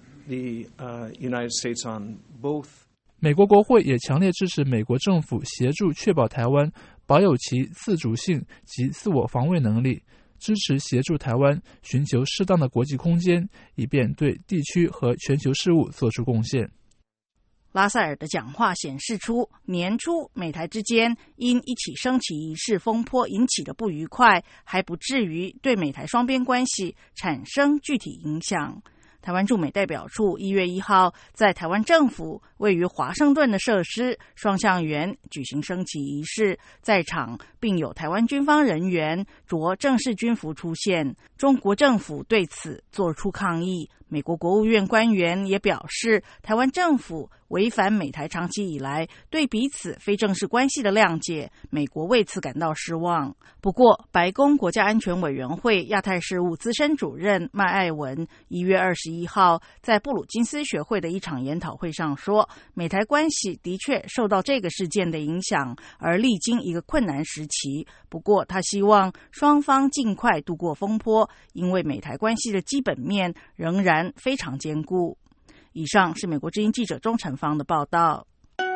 the uh, United States on both 美国国会也强烈支持美国政府协助确保台湾保有其自主性及自我防卫能力。 支持协助台湾寻求适当的国际空间，以便对地区和全球事务做出贡献。 拉塞尔的讲话显示出，年初美台之间因一起升旗仪式风波引起的不愉快，还不至于对美台双边关系产生具体影响。台湾驻美代表处一月一号在台湾政府位于华盛顿的设施双向园举行升旗仪式，在场并有台湾军方人员着正式军服出现。中国政府对此作出抗议。美国国务院官员也表示，台湾政府违反美台长期以来对彼此非正式关系的谅解，美国为此感到失望。不过，白宫国家安全委员会亚太事务资深主任麦艾文一月二十一号在布鲁金斯学会的一场研讨会上说，美台关系的确受到这个事件的影响，而历经一个困难时期。不过，他希望双方尽快度过风波，因为美台关系的基本面仍然非常坚固。以上是美国之音记者钟成芳的报道。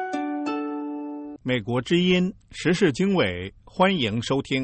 美国之音时事经纬，欢迎收听。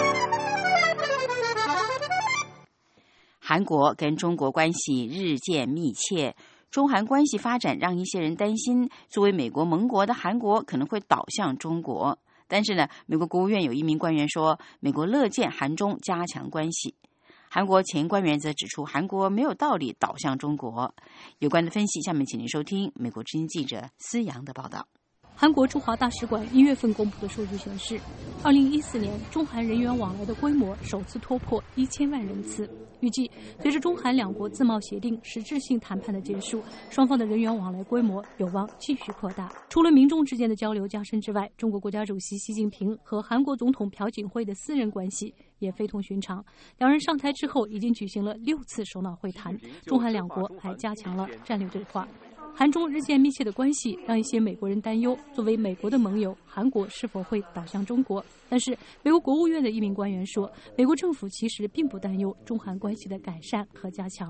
韩国跟中国关系日渐密切，中韩关系发展让一些人担心，作为美国盟国的韩国可能会倒向中国。但是呢，美国国务院有一名官员说，美国乐见韩中加强关系。韩国前官员则指出，韩国没有道理倒向中国。有关的分析，下面请您收听美国之音记者思阳的报道。 韩国驻华大使馆一月份公布的数据显示，二零一四年中韩人员往来的规模首次突破一千万人次。预计随着中韩两国自贸协定实质性谈判的结束，双方的人员往来规模有望继续扩大。除了民众之间的交流加深之外，中国国家主席习近平和韩国总统朴槿惠的私人关系也非同寻常。两人上台之后已经举行了六次首脑会谈，中韩两国还加强了战略对话。韩中日渐密切的关系让一些美国人担忧，作为美国的盟友，韩国是否会倒向中国？但是，美国国务院的一名官员说，美国政府其实并不担忧中韩关系的改善和加强。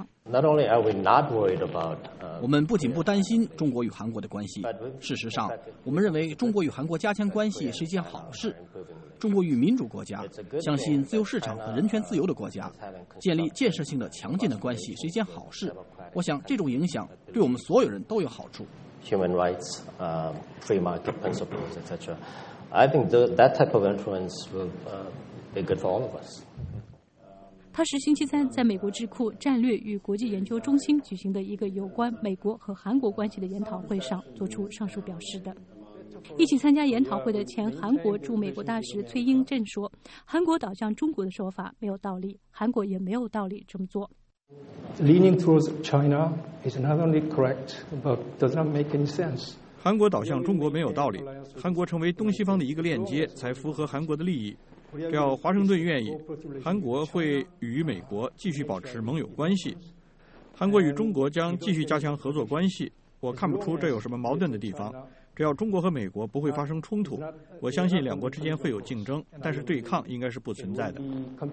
我们不仅不担心中国与韩国的关系，事实上，我们认为中国与韩国加强关系是一件好事。中国与民主国家、相信自由市场和人权自由的国家建立建设性的、强劲的关系是一件好事。我想，这种影响对我们所有人都有好处。 Human rights, uh, free market principles, et cetera. I think the, that type of influence will uh, be good for all of us. 他是星期三在美国智库战略与国际研究中心举行的一个有关美国和韩国关系的研讨会上做出上述表示的。一起参加研讨会的前韩国驻美国大使崔英正说，韩国倒向中国的说法没有道理，韩国也没有道理这么做。 Leaning towards China is not only correct, but does not make any sense. 韩国倒向中国没有道理，韩国成为东西方的一个链接，才符合韩国的利益。只要华盛顿愿意，韩国会与美国继续保持盟友关系。韩国与中国将继续加强合作关系，我看不出这有什么矛盾的地方。只要中国和美国不会发生冲突，我相信两国之间会有竞争，但是对抗应该是不存在的。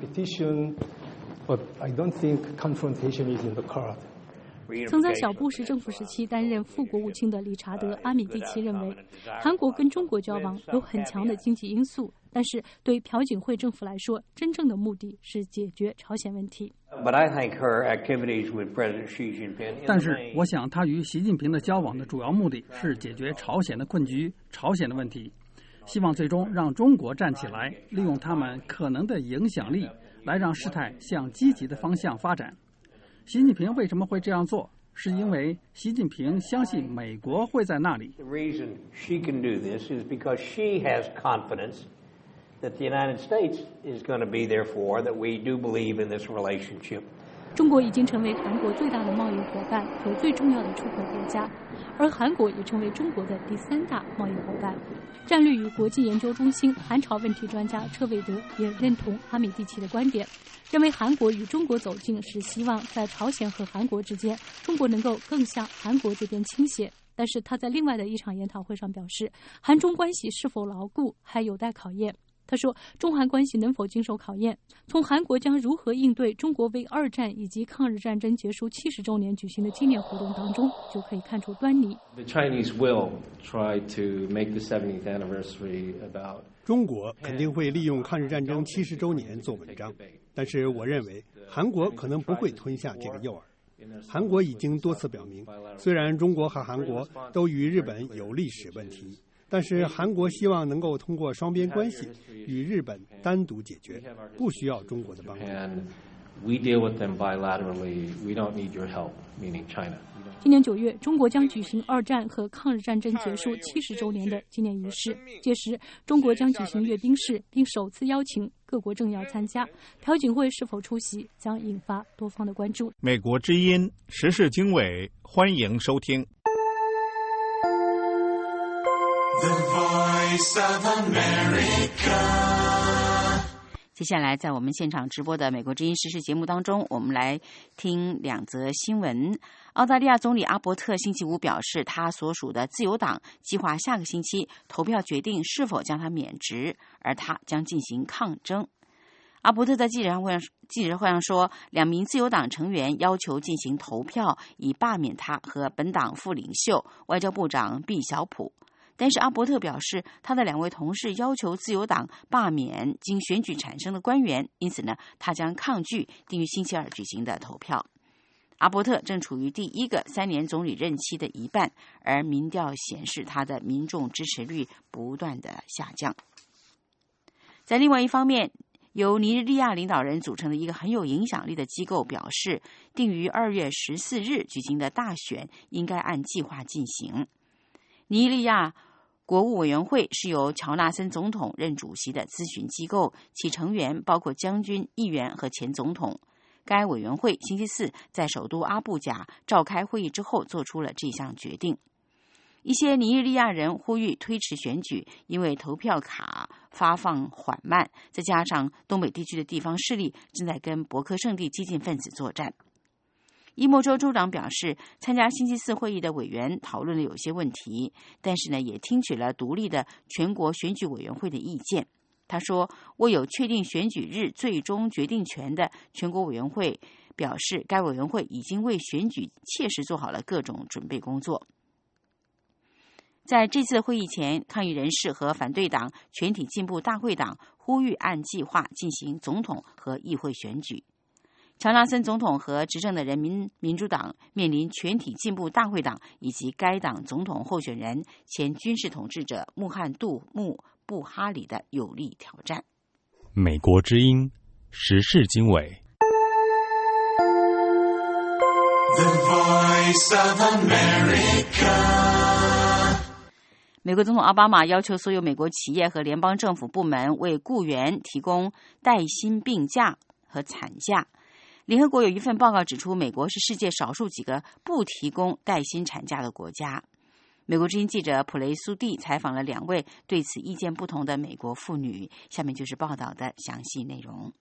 But I don't think confrontation is in the card. 曾在小布什政府时期担任副国务卿的理查德·阿米蒂奇认为，韩国跟中国交往有很强的经济因素，但是对朴槿惠政府来说，真正的目的是解决朝鲜问题。 But I think her activities with President Xi Jinping. 但是，我想他与习近平的交往的主要目的是解决朝鲜的困局、朝鲜的问题，希望最终让中国站起来，利用他们可能的影响力，来让事态向积极的方向发展。习近平为什么会这样做？是因为习近平相信美国会在那里。 The reason she can do this is because she has confidence that the United States is going to be there for, that we do believe in this relationship. 中国已经成为韩国最大的贸易伙伴和最重要的出口国家，而韩国也成为中国的第三大贸易伙伴。战略与国际研究中心韩朝问题专家车韦德也认同阿米蒂奇的观点，认为韩国与中国走近是希望在朝鲜和韩国之间，中国能够更向韩国这边倾斜。但是他在另外的一场研讨会上表示，韩中关系是否牢固还有待考验。他说，中韩关系能否经受考验，从韩国将如何应对中国为二战以及抗日战争结束七十周年举行的纪念活动当中就可以看出端倪。 The Chinese will try to make the seventieth anniversary about. 中国肯定会利用抗日战争七十周年做文章。 但是我认为韩国可能不会吞下这个诱饵。韩国已经多次表明，虽然中国和韩国都与日本有历史问题，但是韩国希望能够通过双边关系与日本单独解决，不需要中国的帮助。 We deal with them bilaterally. We don't need your help, meaning China. 今年九月，中国将举行二战和抗日战争结束七十周年的纪念仪式，届时中国将举行阅兵式，并首次邀请各国政要参加。朴槿惠是否出席，将引发多方的关注。 美国之音时事经纬，欢迎收听。 The Voice of America。 接下来，在我们现场直播的美国之音时事节目当中，我们来听两则新闻。澳大利亚总理阿伯特星期五表示，他所属的自由党计划下个星期投票决定是否将他免职，而他将进行抗争。阿伯特在记者会上记者会上说，两名自由党成员要求进行投票，以罢免他和本党副领袖外交部长毕晓普。但是阿伯特表示，他的两位同事要求自由党罢免经选举产生的官员，因此呢，他将抗拒定于星期二举行的投票。阿伯特正处于第一个三年总理任期的一半，而民调显示他的民众支持率不断的下降。在另外一方面，由尼日利亚领导人组成的一个很有影响力的机构表示，定于二月十四日举行的大选应该按计划进行。尼日利亚国务委员会是由乔纳森总统任主席的咨询机构，其成员包括将军、议员和前总统。该委员会星期四在首都阿布贾召开会议之后做出了这项决定。一些尼日利亚人呼吁推迟选举，因为投票卡发放缓慢，再加上东北地区的地方势力正在跟博克圣地激进分子作战。伊莫州州长表示，参加星期四会议的委员讨论了有些问题，但是呢，也听取了独立的全国选举委员会的意见。他说，握有确定选举日最终决定权的全国委员会表示，该委员会已经为选举切实做好了各种准备工作。在这次会议前，抗议人士和反对党全体进步大会党呼吁按计划进行总统和议会选举。乔纳森总统和执政的人民民主党面临全体进步大会党以及该党总统候选人前军事统治者穆罕杜穆布哈里的有力挑战。 美国之音时事经纬。 The Voice of America。 美国总统奥巴马要求所有美国企业和联邦政府部门为雇员提供带薪病假和产假。联合国有一份报告指出，美国是世界少数几个不提供带薪产假的国家。美国之音记者普雷苏蒂采访了两位对此意见不同的美国妇女，下面就是报道的详细内容。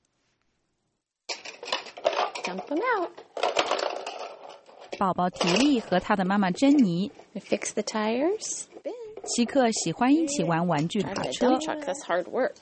Dump them out. 宝宝提利和他的妈妈珍妮 Fix the tires. 稀克喜欢一起玩玩具卡车。 That's hard work.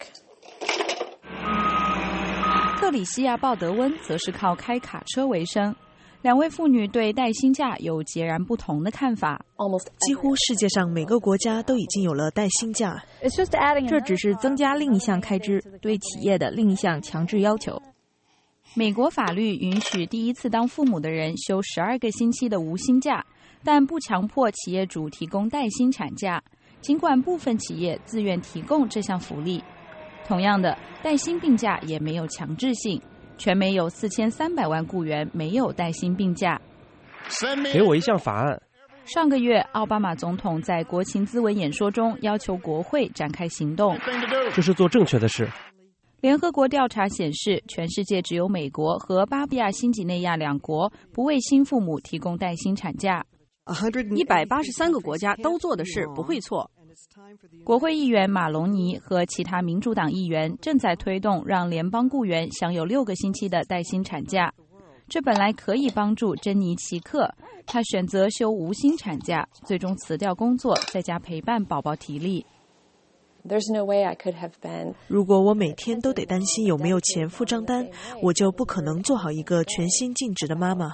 克里西亚·鲍德温则是靠开卡车为生。两位妇女对带薪假有截然不同的看法。 几乎世界上每个国家都已经有了带薪假， 这只是增加另一项开支，对企业的另一项强制要求。美国法律允许第一次当父母的人休十二个星期的无薪假，但不强迫企业主提供带薪产假，尽管部分企业自愿提供这项福利。同样的，带薪病假也没有强制性，全美有四千三百万雇员没有带薪病假。 给我一项法案。 上个月，奥巴马总统在国情咨文演说中要求国会展开行动， 这是做正确的事。 联合国调查显示，全世界只有美国和巴布亚新几内亚两国不为新父母提供带薪产假。 一百八十三个国家都做的事不会错。 国会议员马隆尼和其他民主党议员正在推动让联邦雇员享有六个星期的带薪产假。这本来可以帮助珍妮·奇克，她选择休无薪产假，最终辞掉工作，在家陪伴宝宝提利。 如果我每天都得担心有没有钱付账单，我就不可能做好一个全心尽职的妈妈。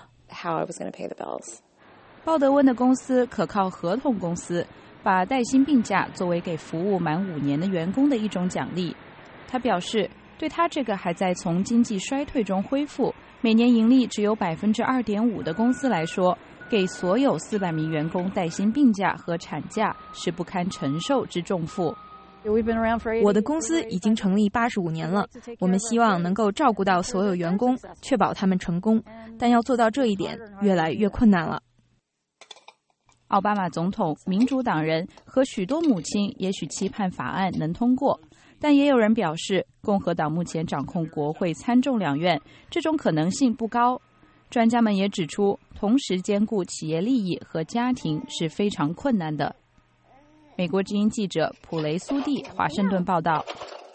鲍德温的公司可靠合同公司把带薪病假作为给服务满五年的员工的一种奖励。他表示， 对他这个还在从经济衰退中恢复、每年盈利只有百分之二点五的公司来说，给所有四百名员工带薪病假和产假是不堪承受之重负。 我的公司已经成立八十五年了，我们希望能够照顾到所有员工，确保他们成功，但要做到这一点越来越困难了。 奥巴马总统、民主党人和许多母亲也许期盼法案能通过，但也有人表示，共和党目前掌控国会参众两院，这种可能性不高。专家们也指出，同时兼顾企业利益和家庭是非常困难的。美国之音记者普雷苏蒂华盛顿报道。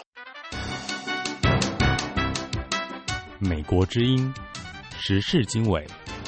美国之音时事经纬。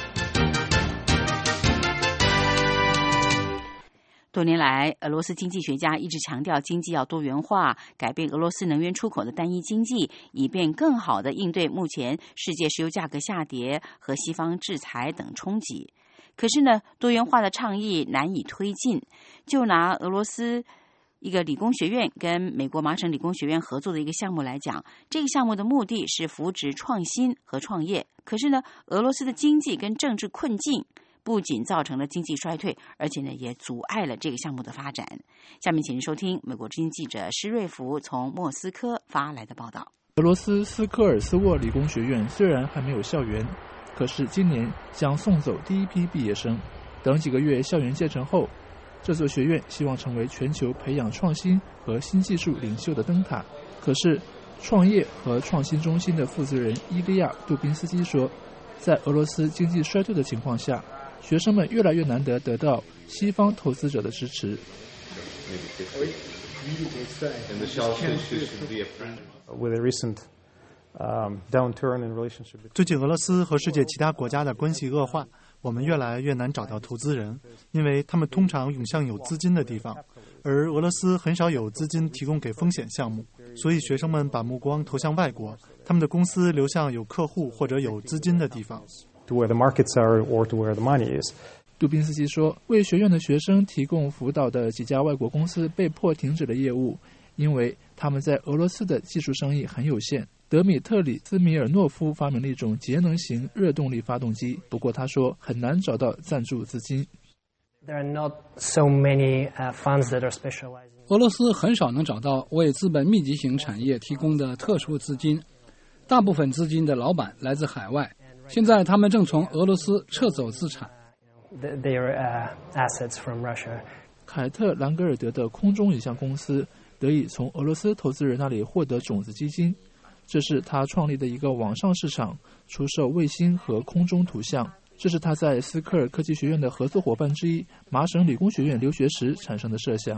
多年来，俄罗斯经济学家一直强调经济要多元化，改变俄罗斯能源出口的单一经济，以便更好地应对目前世界石油价格下跌和西方制裁等冲击。可是呢，多元化的倡议难以推进。就拿俄罗斯一个理工学院跟美国麻省理工学院合作的一个项目来讲，这个项目的目的是扶植创新和创业。可是呢，俄罗斯的经济跟政治困境不仅造成了经济衰退，而且呢也阻碍了这个项目的发展。下面请您收听美国之音记者施瑞福从莫斯科发来的报道。 俄罗斯斯科尔斯沃理工学院虽然还没有校园，可是今年将送走第一批毕业生。等几个月校园建成后，这座学院希望成为全球培养创新和新技术领袖的灯塔。可是创业和创新中心的负责人伊利亚·杜宾斯基说，在俄罗斯经济衰退的情况下，学生们越来越难得得到西方投资者的支持。 最近俄罗斯和世界其他国家的关系恶化，我们越来越难找到投资人，因为他们通常涌向有资金的地方，而俄罗斯很少有资金提供给风险项目，所以学生们把目光投向外国，他们的公司流向有客户或者有资金的地方。 To where the markets are or to where the money is. 杜宾斯基说，为学院的学生提供辅导的几家外国公司被迫停止了业务，因为他们在俄罗斯的技术生意很有限。德米特里斯米尔诺夫发明了一种节能型热动力发动机，不过他说很难找到赞助资金。 There are not so many funds that are specialized. 俄罗斯很少能找到为资本密集型产业提供的特殊资金，大部分资金的老板来自海外。现在他们正从俄罗斯撤走资产。 Their uh, assets from Russia. 凯特兰格尔德的空中影像公司得以从俄罗斯投资人那里获得种子基金，这是他创立的一个网上市场，出售卫星和空中图像。这是他在斯科尔科技学院的合作伙伴之一麻省理工学院留学时产生的设想。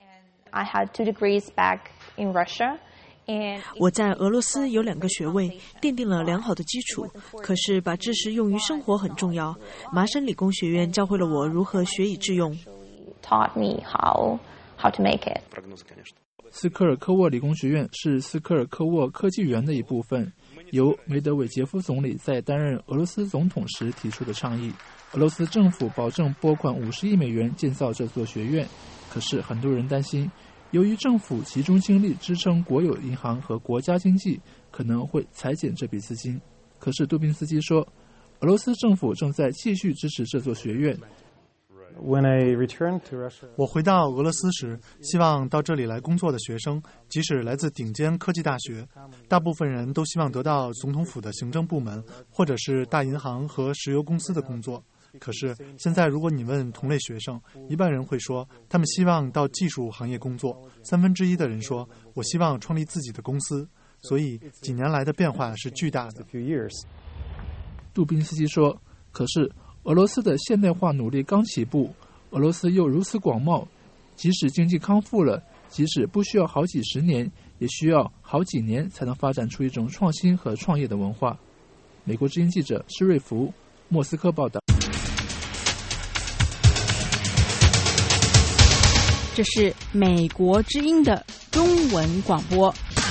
I had two degrees back in Russia. 我在俄罗斯有两个学位，奠定了良好的基础。可是把知识用于生活很重要。麻省理工学院教会了我如何学以致用。 Taught me how how to make it. 斯科尔科沃理工学院是斯科尔科沃科技园的一部分，由梅德韦杰夫总理在担任俄罗斯总统时提出的倡议。俄罗斯政府保证拨款五十亿美元建造这座学院，可是很多人担心，由于政府集中精力支撑国有银行和国家经济，可能会裁减这笔资金。可是杜宾斯基说，俄罗斯政府正在继续支持这座学院。 When I returned to Russia, 我回到俄罗斯时，希望到这里来工作的学生，即使来自顶尖科技大学，大部分人都希望得到总统府的行政部门，或者是大银行和石油公司的工作。可是现在如果你问同类学生，一半人会说他们希望到技术行业工作，三分之一的人说我希望创立自己的公司。所以几年来的变化是巨大的。 杜宾斯基说，可是俄罗斯的现代化努力刚起步，俄罗斯又如此广袤，即使经济康复了，即使不需要好几十年，也需要好几年才能发展出一种创新和创业的文化。美国之音记者施瑞福莫斯科报道。 这是美国之音的中文广播。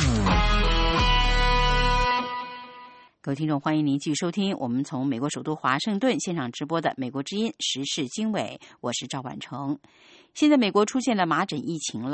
各位听众，欢迎您继续收听我们从美国首都华盛顿现场直播的美国之音时事经纬，我是赵婉成。现在美国出现了麻疹疫情了，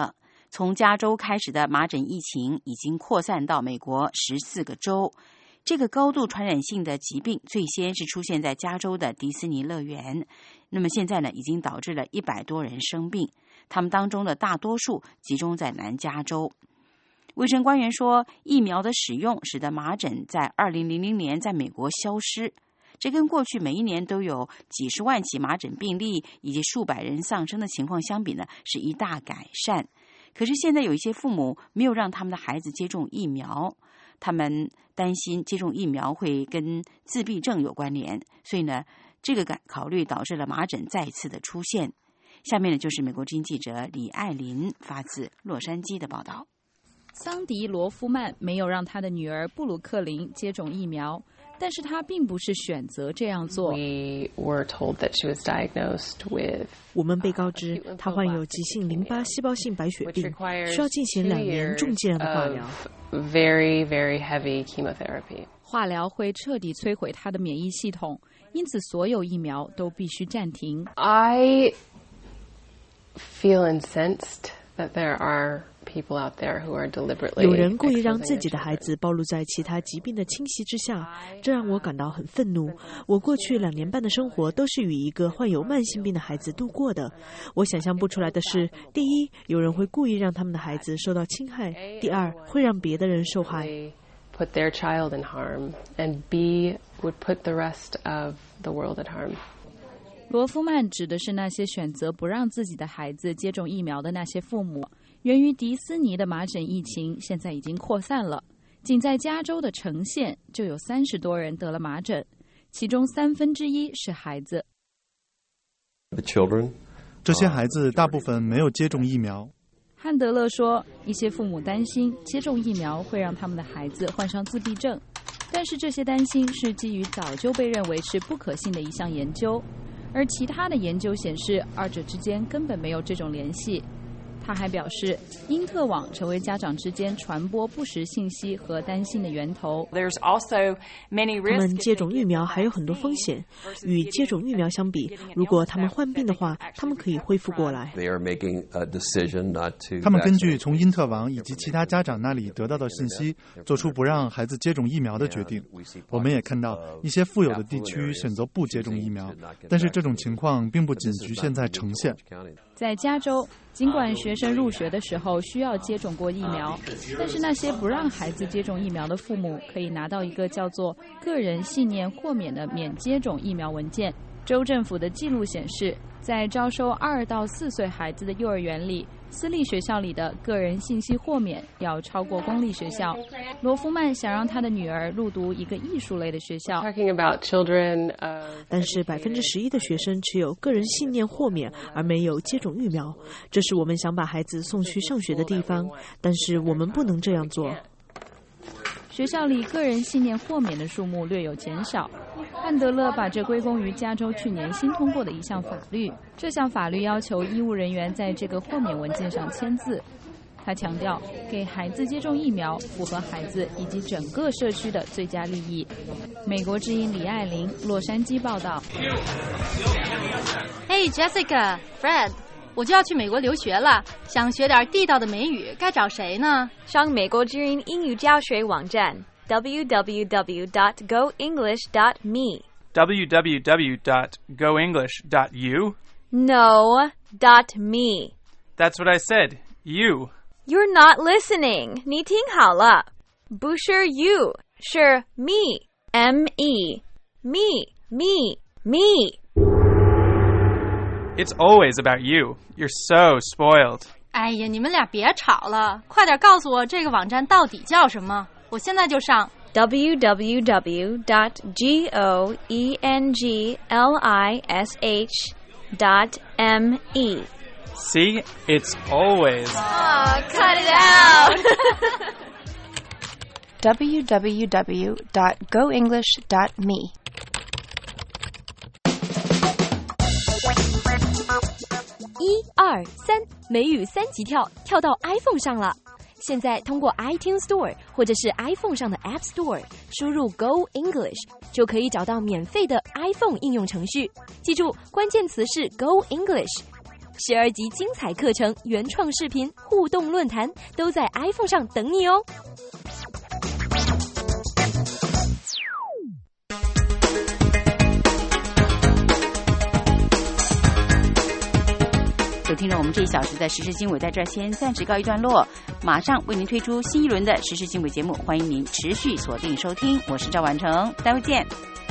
从加州开始的麻疹疫情已经扩散到美国十四个州。这个高度传染性的疾病最先是出现在加州的迪士尼乐园，那么现在呢，已经导致了一百多人生病，他们当中的大多数集中在南加州。卫生官员说，疫苗的使用使得麻疹在二零零零年在美国消失，这跟过去每一年都有几十万起麻疹病例以及数百人丧生的情况相比呢，是一大改善。可是现在有一些父母没有让他们的孩子接种疫苗，他们担心接种疫苗会跟自闭症有关联，所以呢，这个考虑导致了麻疹再次的出现。下面呢，就是美国之音记者李爱琳发自洛杉矶的报道。 桑迪·罗夫曼没有让他的女儿布鲁克林接种疫苗，但是他并不是选择这样做。 We were told that she was diagnosed with 我们被告知她患有急性淋巴细胞性白血病，需要进行两年重剂量的化疗。 Very, very heavy chemotherapy. 化疗会彻底摧毁她的免疫系统，因此所有疫苗都必须暂停。 I feel incensed that there are people out there who are deliberately 有人故意让自己的孩子暴露在其他疾病的侵袭之下，这让我感到很愤怒。我过去两年半的生活都是与一个患有慢性病的孩子度过的。我想象不出来的是，第一，有人会故意让他们的孩子受到侵害；第二，会让别的人受害。 Put their child in harm, and B would put the rest of the world at harm. 罗夫曼指的是那些选择不让自己的孩子接种疫苗的那些父母。源于迪斯尼的麻疹疫情现在已经扩散了，仅在加州的城县就有三十多人得了麻疹，其中三分之一是孩子。 这些孩子大部分没有接种疫苗。 汉德勒说，一些父母担心接种疫苗会让他们的孩子患上自闭症，但是这些担心是基于早就被认为是不可信的一项研究，而其他的研究显示二者之间根本没有这种联系。他还表示，因特网成为家长之间传播不实信息和担心的源头。 他们接种疫苗还有很多风险，与接种疫苗相比，如果他们患病的话，他们可以恢复过来。 他们根据从因特网以及其他家长那里得到的信息，做出不让孩子接种疫苗的决定。我们也看到一些富有的地区选择不接种疫苗，但是这种情况并不仅局限在城县。 在加州，尽管学生入学的时候需要接种过疫苗，但是那些不让孩子接种疫苗的父母可以拿到一个叫做个人信念豁免的免接种疫苗文件。州政府的记录显示，在招收二到四岁孩子的幼儿园里，私立学校里的个人信息豁免要超过公立学校。罗夫曼想让他的女儿入读一个艺术类的学校， 但是百分之十一的学生持有个人信念豁免而没有接种疫苗，这是我们想把孩子送去上学的地方，但是我们不能这样做。 学校里个人信念豁免的数目略有减少。汉德勒把这归功于加州去年新通过的一项法律，这项法律要求医务人员在这个豁免文件上签字。他强调，给孩子接种疫苗符合孩子以及整个社区的最佳利益。美国之音李爱玲，洛杉矶报道。 Hey Jessica、Fred， 我就要去美国留学了，想学点地道的美语，该找谁呢？ 上美国之音英语教学网站 w w w dot go english dot me w w w dot go english dot u No, dot me. That's what I said. You. You're not listening. 你听好了，不是 you， 是 me. M E. Me. Me. Me. It's always about you. You're so spoiled. 哎呀，你们俩别吵了，快点告诉我这个网站到底叫什么，我现在就上。 w w w dot go english dot me. See? It's always. Oh, cut it out. w w w dot go english dot me. 一二三，美语三级跳，跳到 iPhone 上了。现在通过 iTunes Store 或者是 iPhone 上的 App Store 输入 Go English 就可以找到免费的 iPhone 应用程序。记住，关键词是 Go English。 十二集精彩课程、原创视频、互动论坛都在 iPhone 上等你哦。 各位听众，我们这一小时的时事经纬在这儿先暂时告一段落，马上为您推出新一轮的时事经纬节目，欢迎您持续锁定收听。我是赵婉成，待会见。